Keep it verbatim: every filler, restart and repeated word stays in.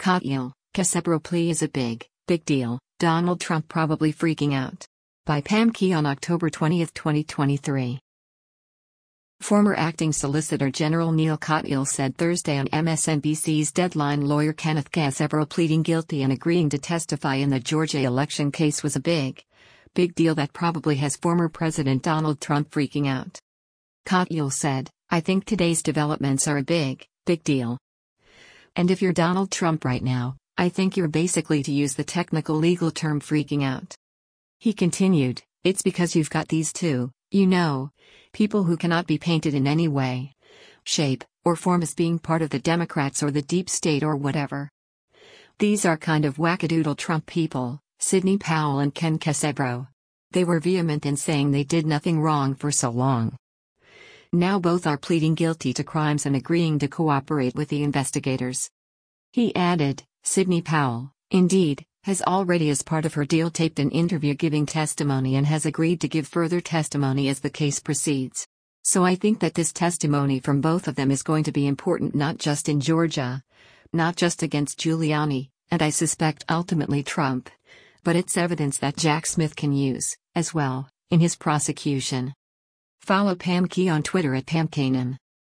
Kotil, Casemiro plea is a big, big deal, Donald Trump probably freaking out. By Pam Key on October twentieth, twenty twenty-three. Former acting Solicitor General Neil Kotil said Thursday on M S N B C's Deadline lawyer Kenneth Casemiro pleading guilty and agreeing to testify in the Georgia election case was a big, big deal that probably has former President Donald Trump freaking out. Kotil said, "I think today's developments are a big, big deal. And if you're Donald Trump right now, I think you're basically, to use the technical legal term, freaking out." He continued, "It's because you've got these two, you know, people who cannot be painted in any way, shape, or form as being part of the Democrats or the deep state or whatever. These are kind of wackadoodle Trump people, Sidney Powell and Ken Casemiro. They were vehement in saying they did nothing wrong for so long. Now both are pleading guilty to crimes and agreeing to cooperate with the investigators." He added, "Sidney Powell, indeed, has already, as part of her deal, taped an interview giving testimony and has agreed to give further testimony as the case proceeds. So I think that this testimony from both of them is going to be important, not just in Georgia, not just against Giuliani, and I suspect ultimately Trump, but it's evidence that Jack Smith can use, as well, in his prosecution." Follow Pam Key on Twitter at Pam Kanan.